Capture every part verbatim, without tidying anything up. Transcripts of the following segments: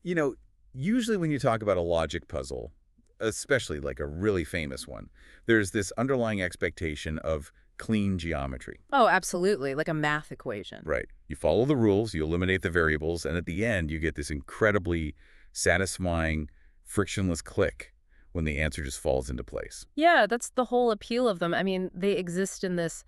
You know, usually when you talk about a logic puzzle, especially like a really famous one, there's this underlying expectation of clean geometry. Oh, absolutely, like a math equation. Right. You follow the rules, you eliminate the variables, and at the end you get this incredibly satisfying, frictionless click when the answer just falls into place. Yeah, that's the whole appeal of them. I mean, they exist in this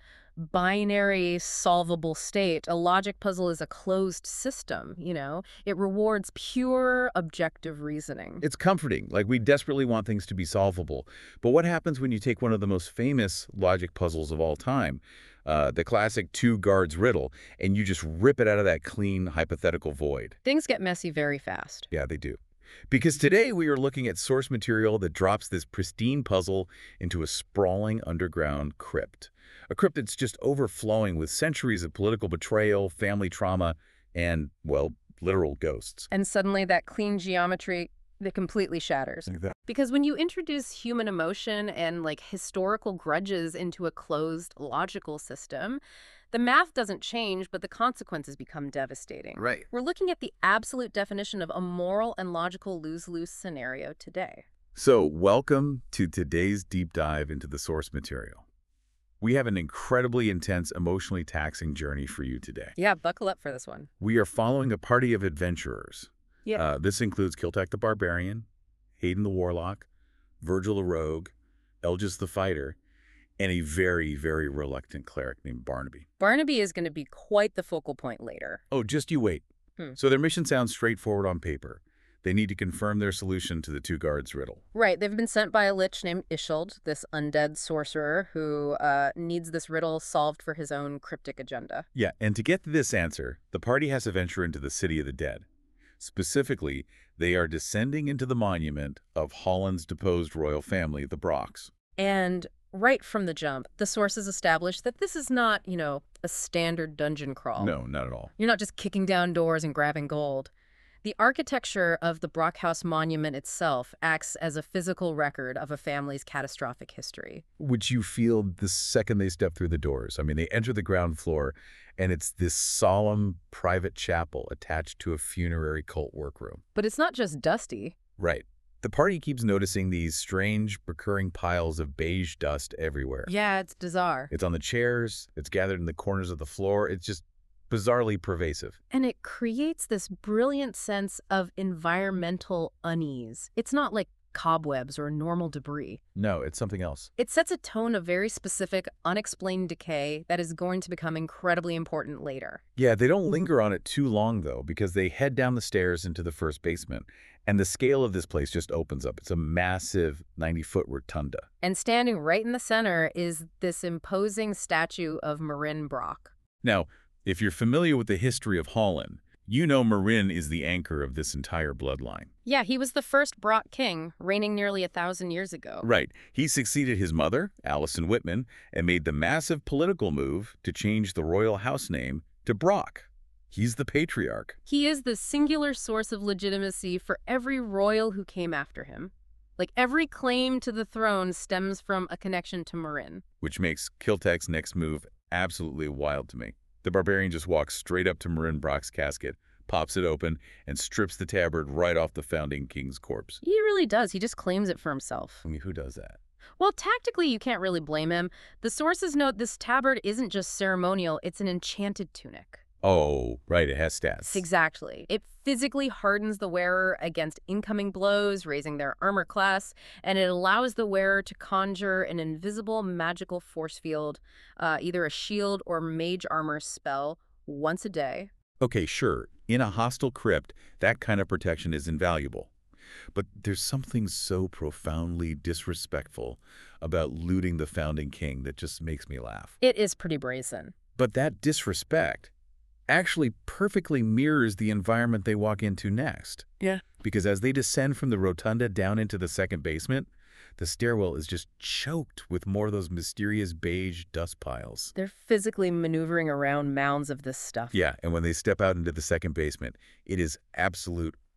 binary solvable state. A logic puzzle is a closed system, you know? It rewards pure objective reasoning. It's comforting, like we desperately want things to be solvable. But what happens when you take one of the most famous logic puzzles of all time, uh, the classic two guards riddle, and you just rip it out of that clean hypothetical void? Things get messy very fast. Yeah, they do. Because today we are looking at source material that drops this pristine puzzle into a sprawling underground crypt. A crypt that's just overflowing with centuries of political betrayal, family trauma, and, well, literal ghosts. And suddenly that clean geometry, that completely shatters. Like that. Because when you introduce human emotion and like historical grudges into a closed logical system, the math doesn't change, but the consequences become devastating. Right. We're looking at the absolute definition of a moral and logical lose-lose scenario today. So, welcome to today's deep dive into the source material. We have an incredibly intense, emotionally taxing journey for you today. Yeah, buckle up for this one. We are following a party of adventurers. Yeah. Uh, this includes Kiltek the Barbarian, Hayden the Warlock, Virgil the Rogue, Elgis the Fighter, and a very, very reluctant cleric named Barnaby. Barnaby is going to be quite the focal point later. Oh, just you wait. Hmm. So their mission sounds straightforward on paper. They need to confirm their solution to the two guards riddle. Right, they've been sent by a lich named Ishald, this undead sorcerer who uh, needs this riddle solved for his own cryptic agenda. Yeah, and to get to this answer, the party has to venture into the City of the Dead. Specifically, they are descending into the monument of Holland's deposed royal family, the Brocks. And right from the jump, the sources establish that this is not, you know, a standard dungeon crawl. No, not at all. You're not just kicking down doors and grabbing gold. The architecture of the Brockhouse Monument itself acts as a physical record of a family's catastrophic history. Which you feel the second they step through the doors. I mean, they enter the ground floor, and it's this solemn private chapel attached to a funerary cult workroom. But it's not just dusty. Right. The party keeps noticing these strange, recurring piles of beige dust everywhere. Yeah, it's bizarre. It's on the chairs, it's gathered in the corners of the floor, it's just bizarrely pervasive. And it creates this brilliant sense of environmental unease. It's not like cobwebs or normal debris. No, it's something else. It sets a tone of very specific, unexplained decay that is going to become incredibly important later. Yeah, they don't linger on it too long, though, because they head down the stairs into the first basement, and the scale of this place just opens up. It's a massive ninety-foot rotunda. And standing right in the center is this imposing statue of Marin Brock. Now, if you're familiar with the history of Holland, you know Marin is the anchor of this entire bloodline. Yeah, he was the first Brock king, reigning nearly a thousand years ago. Right. He succeeded his mother, Alison Whitman, and made the massive political move to change the royal house name to Brock. He's the patriarch. He is the singular source of legitimacy for every royal who came after him. Like, every claim to the throne stems from a connection to Marin. Which makes Kiltek's next move absolutely wild to me. The barbarian just walks straight up to Marin Brock's casket, pops it open, and strips the tabard right off the founding king's corpse. He really does. He just claims it for himself. I mean, who does that? Well, tactically, you can't really blame him. The sources note this tabard isn't just ceremonial, it's an enchanted tunic. Oh, right, it has stats. Exactly. It physically hardens the wearer against incoming blows, raising their armor class, and it allows the wearer to conjure an invisible magical force field, uh, either a shield or mage armor spell, once a day. Okay, sure. In a hostile crypt, that kind of protection is invaluable. But there's something so profoundly disrespectful about looting the founding king that just makes me laugh. It is pretty brazen. But that disrespect actually perfectly mirrors the environment they walk into next. Yeah. Because as they descend from the rotunda down into the second basement, the stairwell is just choked with more of those mysterious beige dust piles. They're physically maneuvering around mounds of this stuff. Yeah, and when they step out into the second basement, it is absolute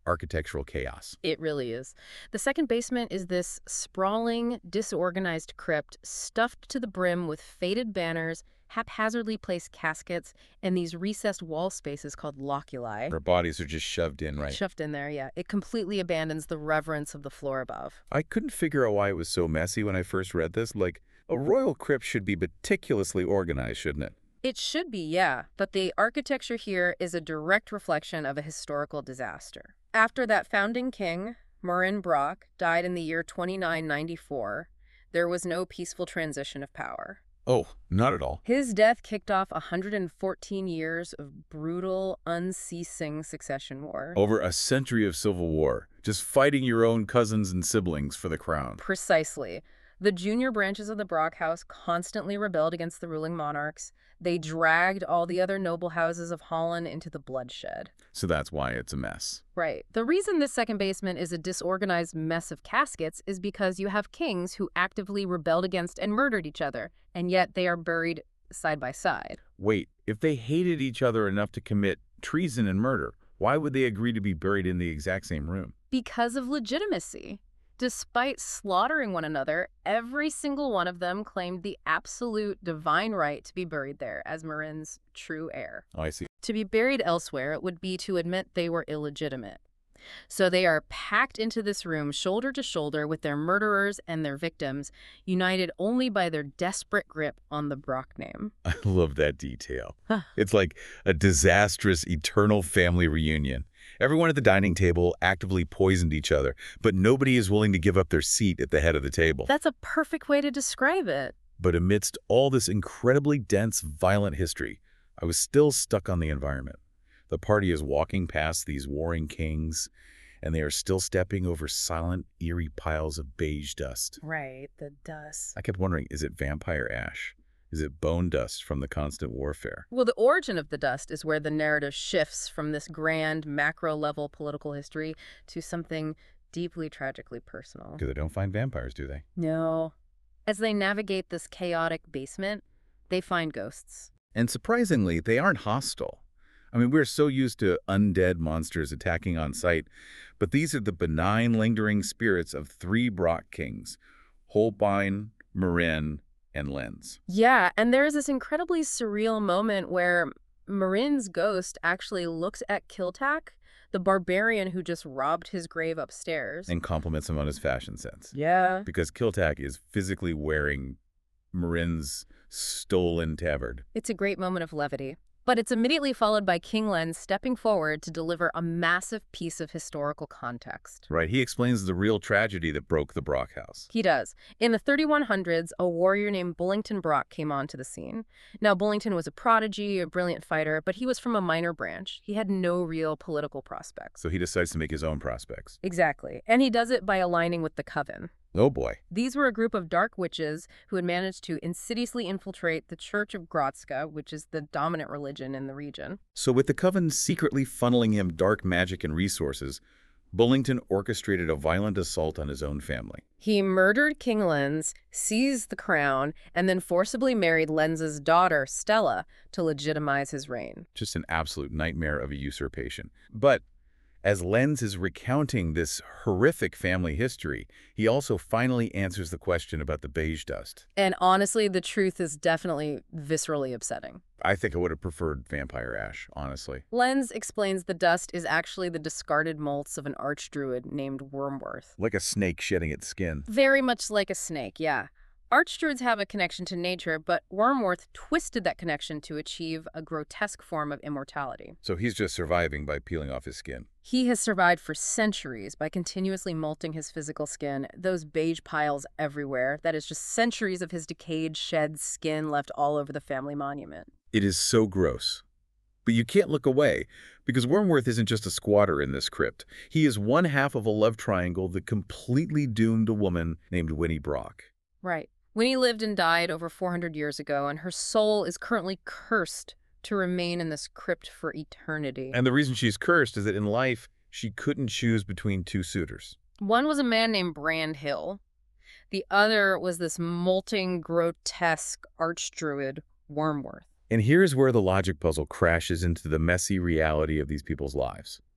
architectural chaos. It really is. The second basement is this sprawling, disorganized crypt stuffed to the brim with faded banners, haphazardly placed caskets, and these recessed wall spaces called loculi. Our bodies are just shoved in, right? Shoved in there, yeah. It completely abandons the reverence of the floor above. I couldn't figure out why it was so messy when I first read this. Like, a royal crypt should be meticulously organized, shouldn't it? It should be, yeah, but the architecture here is a direct reflection of a historical disaster. After that founding king, Marin Brock, died in the year twenty-nine ninety-four, there was no peaceful transition of power. Oh, not at all. His death kicked off one hundred fourteen years of brutal, unceasing succession war. Over a century of civil war, just fighting your own cousins and siblings for the crown. Precisely. The junior branches of the Brock house constantly rebelled against the ruling monarchs. They dragged all the other noble houses of Holland into the bloodshed. So that's why it's a mess. Right. The reason this second basement is a disorganized mess of caskets is because you have kings who actively rebelled against and murdered each other, and yet they are buried side by side. Wait, if they hated each other enough to commit treason and murder, why would they agree to be buried in the exact same room? Because of legitimacy. Despite slaughtering one another, every single one of them claimed the absolute divine right to be buried there as Marin's true heir. Oh, I see. To be buried elsewhere would be to admit they were illegitimate. So they are packed into this room shoulder to shoulder with their murderers and their victims, united only by their desperate grip on the Brock name. I love that detail. It's like a disastrous eternal family reunion. Everyone at the dining table actively poisoned each other, but nobody is willing to give up their seat at the head of the table. That's a perfect way to describe it. But amidst all this incredibly dense, violent history, I was still stuck on the environment. The party is walking past these warring kings, and they are still stepping over silent, eerie piles of beige dust. Right, the dust. I kept wondering, is it vampire ash? Is it bone dust from the constant warfare? Well, the origin of the dust is where the narrative shifts from this grand, macro-level political history to something deeply tragically personal. Because they don't find vampires, do they? No. As they navigate this chaotic basement, they find ghosts. And surprisingly, they aren't hostile. I mean, we're so used to undead monsters attacking on sight, but these are the benign, lingering spirits of three Brock kings, Holbein, Marin, and Lens. Yeah, and there's this incredibly surreal moment where Marin's ghost actually looks at Kiltak, the barbarian who just robbed his grave upstairs. And compliments him on his fashion sense. Yeah. Because Kiltak is physically wearing Marin's stolen tabard. It's a great moment of levity. But it's immediately followed by King Lens stepping forward to deliver a massive piece of historical context. Right. He explains the real tragedy that broke the Brock house. He does. In the thirty-one hundreds, a warrior named Bullington Brock came onto the scene. Now, Bullington was a prodigy, a brilliant fighter, but he was from a minor branch. He had no real political prospects. So he decides to make his own prospects. Exactly. And he does it by aligning with the Coven. Oh boy. These were a group of dark witches who had managed to insidiously infiltrate the Church of Grodzka, which is the dominant religion in the region. So with the Coven secretly funneling him dark magic and resources, Bullington orchestrated a violent assault on his own family. He murdered King Lens, seized the crown, and then forcibly married Lens's daughter, Stella, to legitimize his reign. Just an absolute nightmare of a usurpation. But as Lens is recounting this horrific family history, he also finally answers the question about the beige dust. And honestly, the truth is definitely viscerally upsetting. I think I would have preferred vampire ash, honestly. Lens explains the dust is actually the discarded molts of an archdruid named Wormworth. Like a snake shedding its skin. Very much like a snake, yeah. Archdruids have a connection to nature, but Wormworth twisted that connection to achieve a grotesque form of immortality. So he's just surviving by peeling off his skin. He has survived for centuries by continuously molting his physical skin, those beige piles everywhere. That is just centuries of his decayed, shed skin left all over the family monument. It is so gross. But you can't look away, because Wormworth isn't just a squatter in this crypt. He is one half of a love triangle that completely doomed a woman named Winnie Brock. Right. Winnie lived and died over four hundred years ago, and her soul is currently cursed to remain in this crypt for eternity. And the reason she's cursed is that in life, she couldn't choose between two suitors. One was a man named Brand Hill. The other was this molting, grotesque archdruid, Wormworth. And here's where the logic puzzle crashes into the messy reality of these people's lives.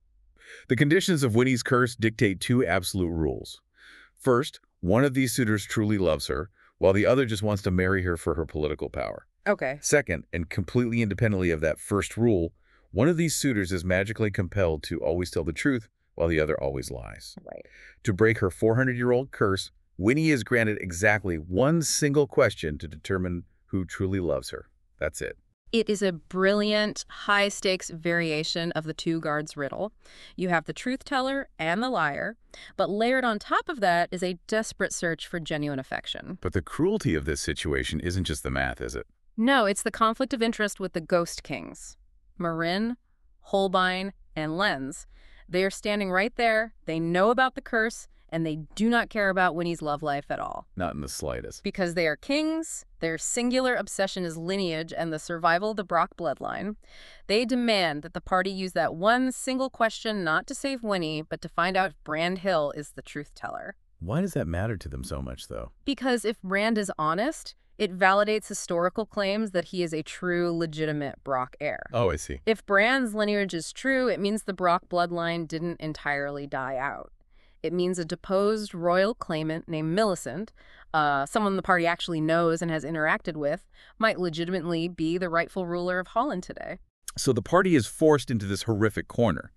The conditions of Winnie's curse dictate two absolute rules. First, one of these suitors truly loves her, while the other just wants to marry her for her political power. Okay. Second, and completely independently of that first rule, one of these suitors is magically compelled to always tell the truth, while the other always lies. Right. To break her four hundred year old curse, Winnie is granted exactly one single question to determine who truly loves her. That's it. It is a brilliant, high-stakes variation of the two guards riddle. You have the truth teller and the liar, but layered on top of that is a desperate search for genuine affection. But the cruelty of this situation isn't just the math, is it? No, it's the conflict of interest with the Ghost Kings. Marin, Holbein, and Lenz. They are standing right there, they know about the curse, and they do not care about Winnie's love life at all. Not in the slightest. Because they are kings, their singular obsession is lineage and the survival of the Brock bloodline. They demand that the party use that one single question not to save Winnie, but to find out if Brand Hill is the truth teller. Why does that matter to them so much, though? Because if Brand is honest, it validates historical claims that he is a true, legitimate Brock heir. Oh, I see. If Brand's lineage is true, it means the Brock bloodline didn't entirely die out. It means a deposed royal claimant named Millicent, uh, someone the party actually knows and has interacted with, might legitimately be the rightful ruler of Holland today. So the party is forced into this horrific corner.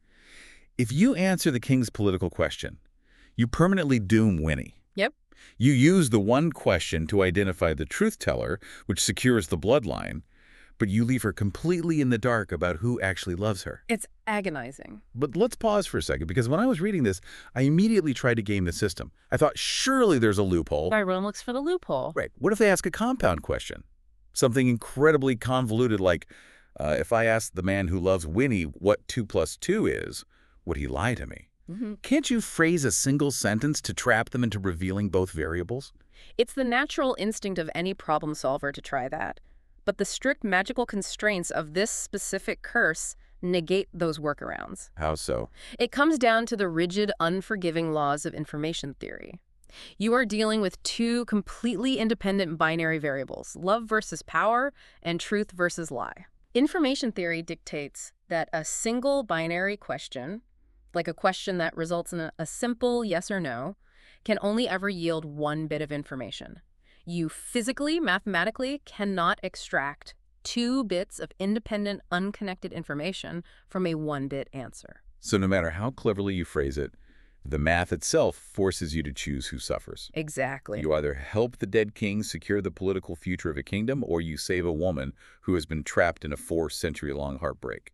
If you answer the king's political question, you permanently doom Winnie. Yep. You use the one question to identify the truth teller, which secures the bloodline, but you leave her completely in the dark about who actually loves her. It's agonizing. But let's pause for a second, because when I was reading this, I immediately tried to game the system. I thought, surely there's a loophole. Everyone looks for the loophole. Right. What if they ask a compound question? Something incredibly convoluted like, uh, if I ask the man who loves Winnie what two plus two is, would he lie to me? Mm-hmm. Can't you phrase a single sentence to trap them into revealing both variables? It's the natural instinct of any problem solver to try that. But the strict magical constraints of this specific curse negate those workarounds. How so? It comes down to the rigid, unforgiving laws of information theory. You are dealing with two completely independent binary variables, love versus power and truth versus lie. Information theory dictates that a single binary question, like a question that results in a, a simple yes or no, can only ever yield one bit of information. You physically, mathematically cannot extract two bits of independent, unconnected information from a one-bit answer. So no matter how cleverly you phrase it, the math itself forces you to choose who suffers. Exactly. You either help the dead king secure the political future of a kingdom, or you save a woman who has been trapped in a four-century-long heartbreak.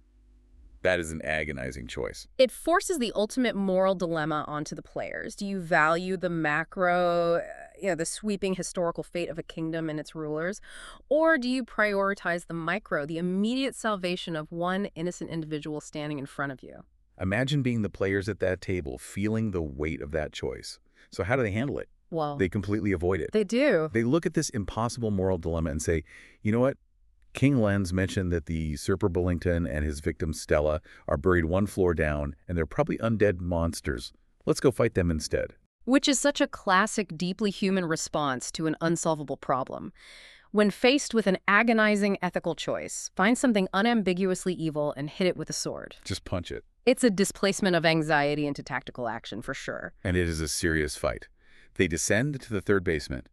That is an agonizing choice. It forces the ultimate moral dilemma onto the players. Do you value the macro, you know, the sweeping historical fate of a kingdom and its rulers? Or do you prioritize the micro, the immediate salvation of one innocent individual standing in front of you? Imagine being the players at that table, feeling the weight of that choice. So how do they handle it? Well, They completely avoid it. they do. They look at this impossible moral dilemma and say, you know what? King Lenz mentioned that the usurper Bullington and his victim Stella are buried one floor down, and they're probably undead monsters. Let's go fight them instead. Which is such a classic, deeply human response to an unsolvable problem. When faced with an agonizing ethical choice, find something unambiguously evil and hit it with a sword. Just punch it. It's a displacement of anxiety into tactical action, for sure. And it is a serious fight. They descend to the third basement,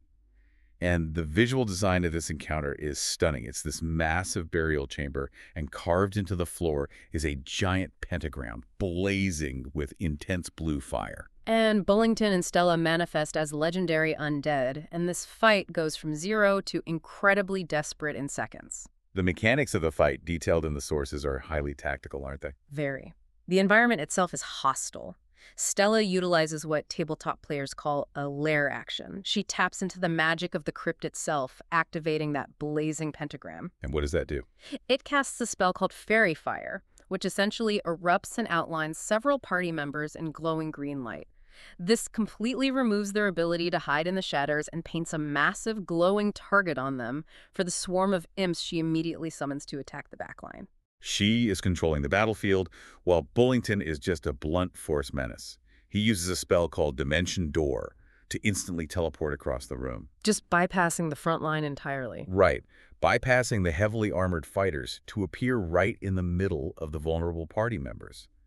and the visual design of this encounter is stunning. It's this massive burial chamber, and carved into the floor is a giant pentagram blazing with intense blue fire. And Bullington and Stella manifest as legendary undead, and this fight goes from zero to incredibly desperate in seconds. The mechanics of the fight, detailed in the sources, are highly tactical, aren't they? Very. The environment itself is hostile. Stella utilizes what tabletop players call a lair action. She taps into the magic of the crypt itself, activating that blazing pentagram. And what does that do? It casts a spell called Fairy Fire, which essentially erupts and outlines several party members in glowing green light. This completely removes their ability to hide in the shadows and paints a massive glowing target on them for the swarm of imps she immediately summons to attack the backline. She is controlling the battlefield, while Bullington is just a blunt force menace. He uses a spell called Dimension Door to instantly teleport across the room. Just bypassing the front line entirely. Right, bypassing the heavily armored fighters to appear right in the middle of the vulnerable party members.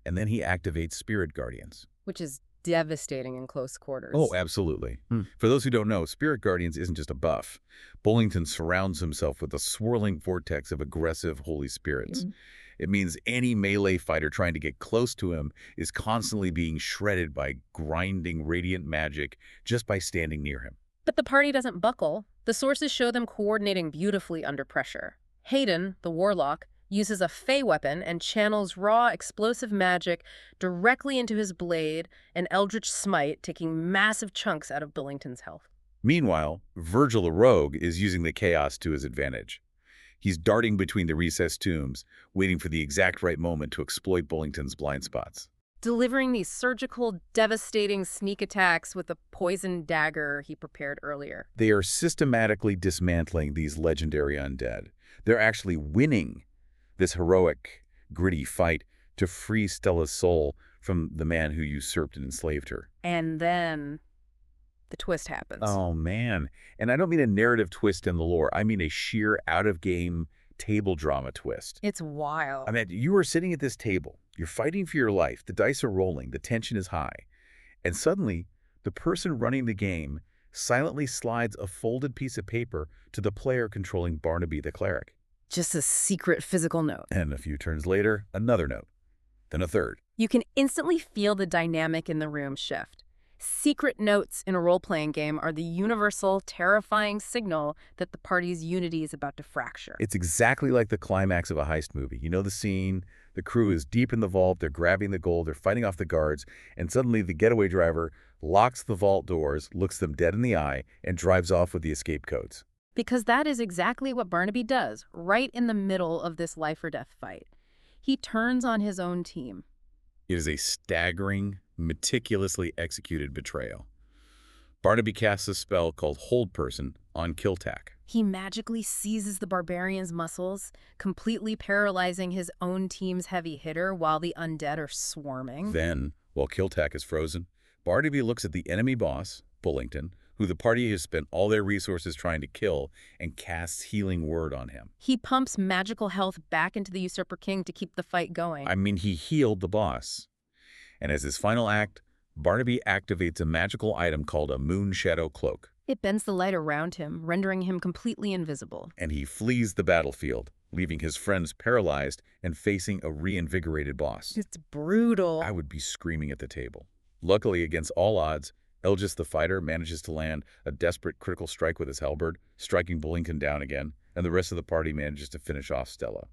and then he activates Spirit Guardians. Which is devastating in close quarters. Oh, absolutely. Hmm. For those who don't know, Spirit Guardians isn't just a buff. Bullington surrounds himself with a swirling vortex of aggressive holy spirits. Mm. It means any melee fighter trying to get close to him is constantly being shredded by grinding radiant magic just by standing near him. But the party doesn't buckle. The sources show them coordinating beautifully under pressure. Hayden, the warlock, uses a fey weapon and channels raw explosive magic directly into his blade, an eldritch smite taking massive chunks out of Bullington's health. Meanwhile, Virgil the Rogue is using the chaos to his advantage. He's darting between the recessed tombs, waiting for the exact right moment to exploit Bullington's blind spots. Delivering these surgical, devastating sneak attacks with the poisoned dagger he prepared earlier. They are systematically dismantling these legendary undead. They're actually winning this heroic, gritty fight to free Stella's soul from the man who usurped and enslaved her. And then the twist happens. Oh, man. And I don't mean a narrative twist in the lore. I mean a sheer out-of-game table drama twist. It's wild. I mean, you are sitting at this table. You're fighting for your life. The dice are rolling. The tension is high. And suddenly, the person running the game silently slides a folded piece of paper to the player controlling Barnaby the cleric. Just a secret physical note. And a few turns later, another note. Then a third. You can instantly feel the dynamic in the room shift. Secret notes in a role-playing game are the universal, terrifying signal that the party's unity is about to fracture. It's exactly like the climax of a heist movie. You know the scene, the crew is deep in the vault, they're grabbing the gold, they're fighting off the guards, and suddenly the getaway driver locks the vault doors, looks them dead in the eye, and drives off with the escape codes. Because that is exactly what Barnaby does, right in the middle of this life-or-death fight. He turns on his own team. It is a staggering, meticulously executed betrayal. Barnaby casts a spell called Hold Person on Kiltack. He magically seizes the barbarian's muscles, completely paralyzing his own team's heavy hitter while the undead are swarming. Then, while Kiltack is frozen, Barnaby looks at the enemy boss, Bullington, who the party has spent all their resources trying to kill, and casts Healing Word on him. He pumps magical health back into the Usurper King to keep the fight going. I mean, he healed the boss. And as his final act, Barnaby activates a magical item called a Moon Shadow Cloak. It bends the light around him, rendering him completely invisible. And he flees the battlefield, leaving his friends paralyzed and facing a reinvigorated boss. It's brutal. I would be screaming at the table. Luckily, against all odds, Elgis the fighter manages to land a desperate critical strike with his halberd, striking Bullington down again, and the rest of the party manages to finish off Stella.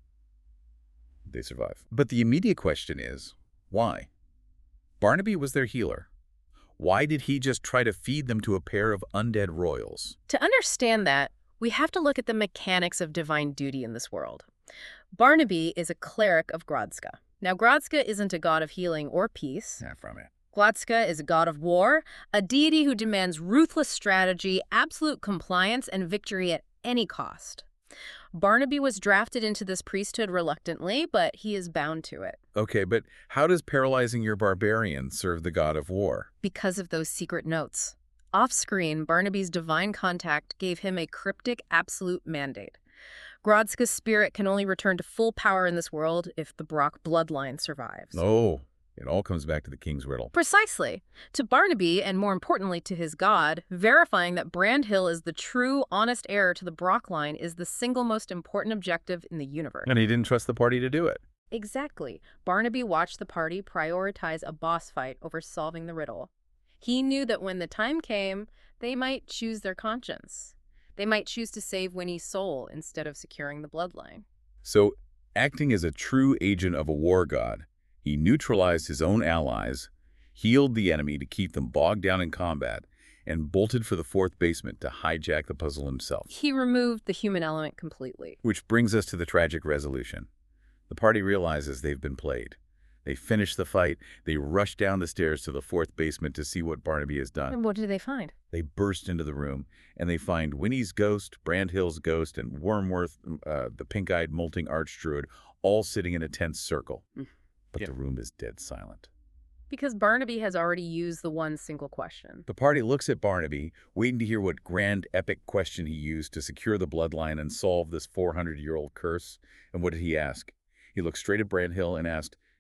They survive. But the immediate question is, why? Barnaby was their healer. Why did he just try to feed them to a pair of undead royals? To understand that, we have to look at the mechanics of divine duty in this world. Barnaby is a cleric of Grodska. Now, Grodska isn't a god of healing or peace. Yeah, from it. Glotska is a god of war, a deity who demands ruthless strategy, absolute compliance, and victory at any cost. Barnaby was drafted into this priesthood reluctantly, but he is bound to it. Okay, but how does paralyzing your barbarian serve the god of war? Because of those secret notes. Off-screen, Barnaby's divine contact gave him a cryptic absolute mandate. Grodska's spirit can only return to full power in this world if the Brock bloodline survives. Oh, it all comes back to the king's riddle. Precisely. To Barnaby, and more importantly to his god, verifying that Brandhill is the true, honest heir to the Brock line is the single most important objective in the universe. And he didn't trust the party to do it. Exactly. Barnaby watched the party prioritize a boss fight over solving the riddle. He knew that when the time came, they might choose their conscience. They might choose to save Winnie's soul instead of securing the bloodline. So, acting as a true agent of a war god, he neutralized his own allies, healed the enemy to keep them bogged down in combat, and bolted for the fourth basement to hijack the puzzle himself. He removed the human element completely. Which brings us to the tragic resolution. The party realizes they've been played. They finish the fight. They rush down the stairs to the fourth basement to see what Barnaby has done. And what did they find? They burst into the room, and they find Winnie's ghost, Brandhill's ghost, and Wormworth, uh, the pink-eyed molting archdruid, all sitting in a tense circle. But Yeah. the room is dead silent. Because Barnaby has already used the one single question. The party looks at Barnaby, waiting to hear what grand epic question he used to secure the bloodline and solve this four hundred year old curse. And what did he ask? He looked straight at Brandhill and asked,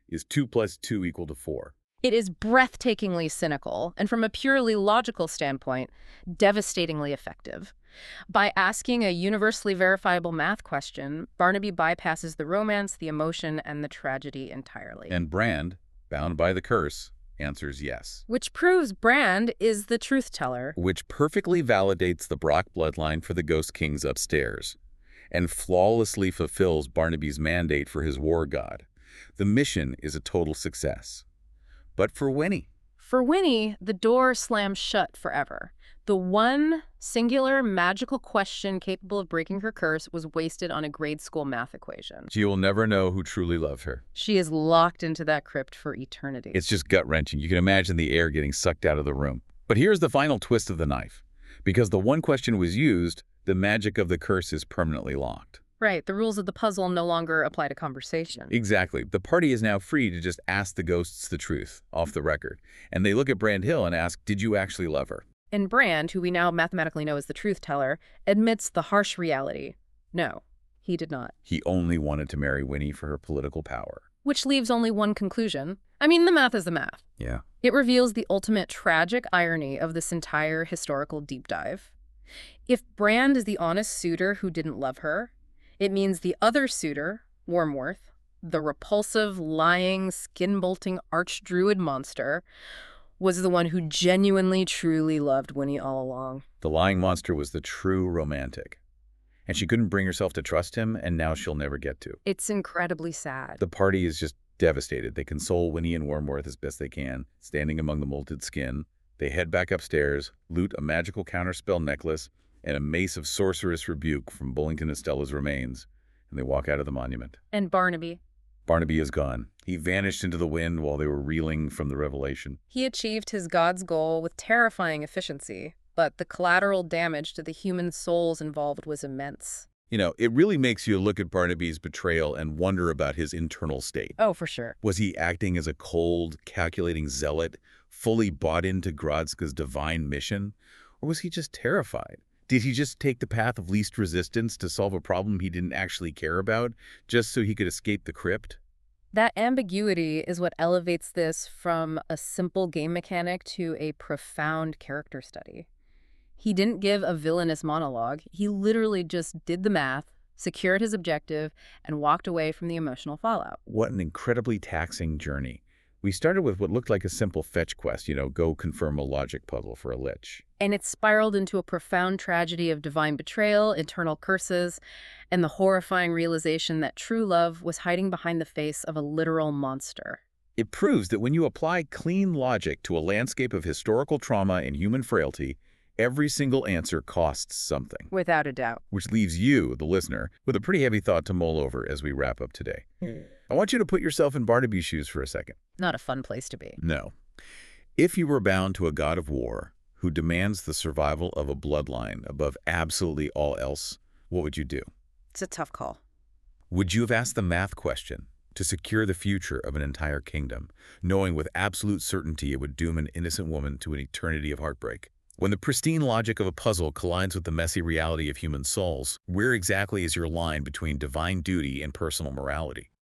Is two plus two equal to four? It is breathtakingly cynical, and from a purely logical standpoint, devastatingly effective. By asking a universally verifiable math question, Barnaby bypasses the romance, the emotion, and the tragedy entirely. And Brand, bound by the curse, answers yes. Which proves Brand is the truth teller. Which perfectly validates the Brock bloodline for the Ghost Kings upstairs, and flawlessly fulfills Barnaby's mandate for his war god. The mission is a total success. But for Winnie? For Winnie, the door slams shut forever. The one singular magical question capable of breaking her curse was wasted on a grade school math equation. She will never know who truly loved her. She is locked into that crypt for eternity. It's just gut-wrenching. You can imagine the air getting sucked out of the room. But here's the final twist of the knife. Because the one question was used, the magic of the curse is permanently locked. Right, the rules of the puzzle no longer apply to conversation. Exactly. The party is now free to just ask the ghosts the truth, off the record. And they look at Brand Hill and ask, did you actually love her? And Brand, who we now mathematically know as the truth teller, admits the harsh reality. No, he did not. He only wanted to marry Winnie for her political power. Which leaves only one conclusion. I mean, the math is the math. Yeah. It reveals the ultimate tragic irony of this entire historical deep dive. If Brand is the honest suitor who didn't love her, it means the other suitor, Wormworth, the repulsive, lying, skin-bolting archdruid monster, was the one who genuinely, truly loved Winnie all along. The lying monster was the true romantic. And she couldn't bring herself to trust him, and now she'll never get to. It's incredibly sad. The party is just devastated. They console Winnie and Wormworth as best they can, standing among the molted skin. They head back upstairs, loot a magical counterspell necklace, and a mace of sorceress rebuke from Bullington Estella's remains, and they walk out of the monument. And Barnaby? Barnaby is gone. He vanished into the wind while they were reeling from the revelation. He achieved his god's goal with terrifying efficiency, but the collateral damage to the human souls involved was immense. You know, it really makes you look at Barnaby's betrayal and wonder about his internal state. Oh, for sure. Was he acting as a cold, calculating zealot, fully bought into Grodska's divine mission? Or was he just terrified? Did he just take the path of least resistance to solve a problem he didn't actually care about, just so he could escape the crypt? That ambiguity is what elevates this from a simple game mechanic to a profound character study. He didn't give a villainous monologue. He literally just did the math, secured his objective, and walked away from the emotional fallout. What an incredibly taxing journey. We started with what looked like a simple fetch quest, you know, go confirm a logic puzzle for a lich. And it spiraled into a profound tragedy of divine betrayal, eternal curses, and the horrifying realization that true love was hiding behind the face of a literal monster. It proves that when you apply clean logic to a landscape of historical trauma and human frailty, every single answer costs something. Without a doubt. Which leaves you, the listener, with a pretty heavy thought to mull over as we wrap up today. I want you to put yourself in Barnaby's shoes for a second. Not a fun place to be. No. If you were bound to a god of war who demands the survival of a bloodline above absolutely all else, what would you do? It's a tough call. Would you have asked the math question to secure the future of an entire kingdom, knowing with absolute certainty it would doom an innocent woman to an eternity of heartbreak? When the pristine logic of a puzzle collides with the messy reality of human souls, where exactly is your line between divine duty and personal morality?